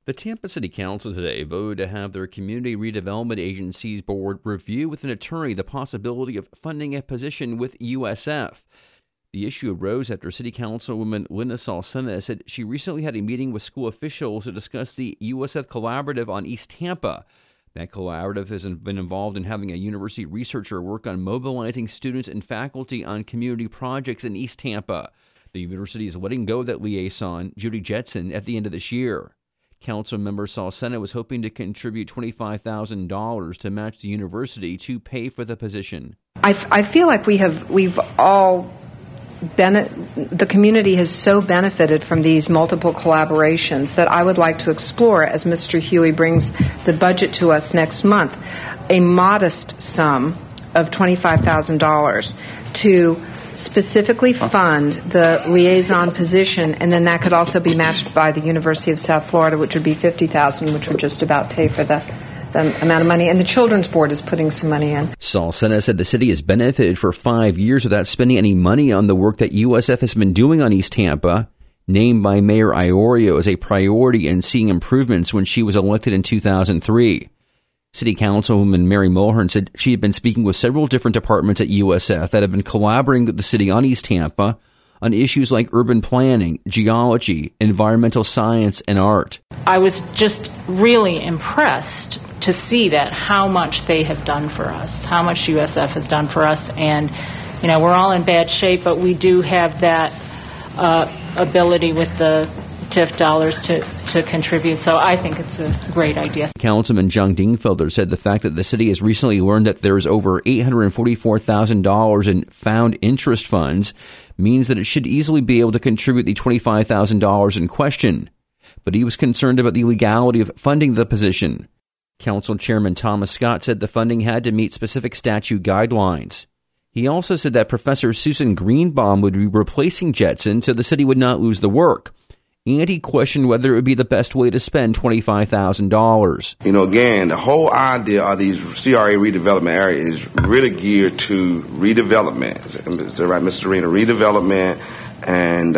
The Tampa City Council today voted to have their Community Redevelopment Agency's board review with an attorney the possibility of funding a position with USF. The issue arose after City Councilwoman Linda Salcena said she recently had a meeting with school officials to discuss the USF Collaborative on East Tampa. That collaborative has been involved in having a university researcher work on mobilizing students and faculty on community projects in East Tampa. The university is letting go of that liaison, Judy Jetson, at the end of this year. Council member Salcena was hoping to contribute $25,000 to match the university to pay for the position. I feel like we've all the community has so benefited from these multiple collaborations that I would like to explore, as Mr. Huey brings the budget to us next month, a modest sum of $25,000 to specifically fund the liaison position, and then that could also be matched by the University of South Florida, which would be $50,000, which would just about pay for the amount of money. And the Children's Board is putting some money in. Salcena said the city has benefited for 5 years without spending any money on the work that USF has been doing on East Tampa, named by Mayor Iorio as a priority and seeing improvements when she was elected in 2003. City Councilwoman Mary Mulhern said she had been speaking with several different departments at USF that have been collaborating with the city on East Tampa on issues like urban planning, geology, environmental science, and art. I was just really impressed to see that how much they have done for us, how much USF has done for us. And, you know, we're all in bad shape, but we do have that ability with the TIF dollars to contribute. So I think it's a great idea. Councilman John Dingfelder said the fact that the city has recently learned that there's over $844,000 in found interest funds means that it should easily be able to contribute the $25,000 in question. But he was concerned about the legality of funding the position. Council Chairman Thomas Scott said the funding had to meet specific statute guidelines. He also said that Professor Susan Greenbaum would be replacing Jetson so the city would not lose the work. And he questioned whether it would be the best way to spend $25,000. You know, again, the whole idea of these CRA redevelopment areas is really geared to redevelopment. Is that right, Mr. Serena? Redevelopment and,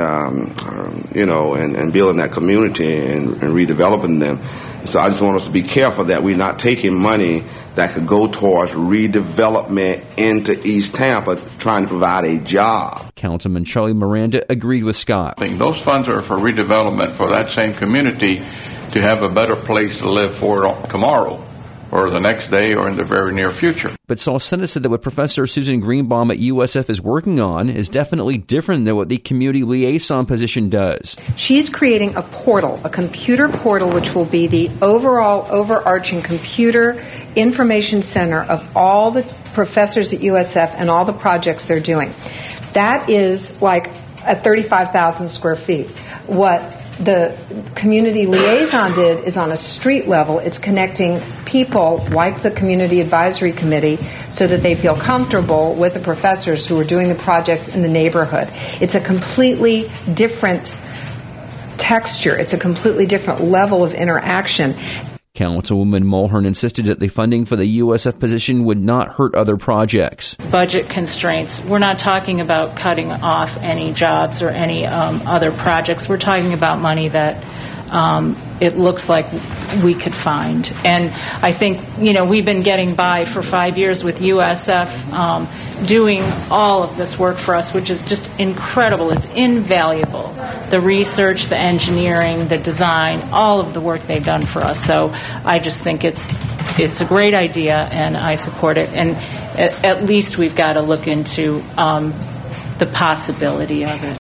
and building that community and redeveloping them. So I just want us to be careful that we're not taking money that could go towards redevelopment into East Tampa, trying to provide a job. Councilman Charlie Miranda agreed with Scott. I think those funds are for redevelopment for that same community to have a better place to live for tomorrow or the next day or in the very near future. But Salcena said that what Professor Susan Greenbaum at USF is working on is definitely different than what the community liaison position does. She's creating a portal, a computer portal, which will be the overall overarching computer information center of all the professors at USF and all the projects they're doing. That is like at 35,000 square feet. What the community liaison did is on a street level. It's connecting people like the Community Advisory Committee so that they feel comfortable with the professors who are doing the projects in the neighborhood. It's a completely different texture. It's a completely different level of interaction. Councilwoman Mulhern insisted that the funding for the USF position would not hurt other projects. Budget constraints. We're not talking about cutting off any jobs or any other projects. We're talking about money that it looks like we could find. And I think, we've been getting by for 5 years with USF doing all of this work for us, which is just incredible. It's invaluable. The research, the engineering, the design, all of the work they've done for us. So I just think it's a great idea, and I support it. And at least we've got to look into the possibility of it.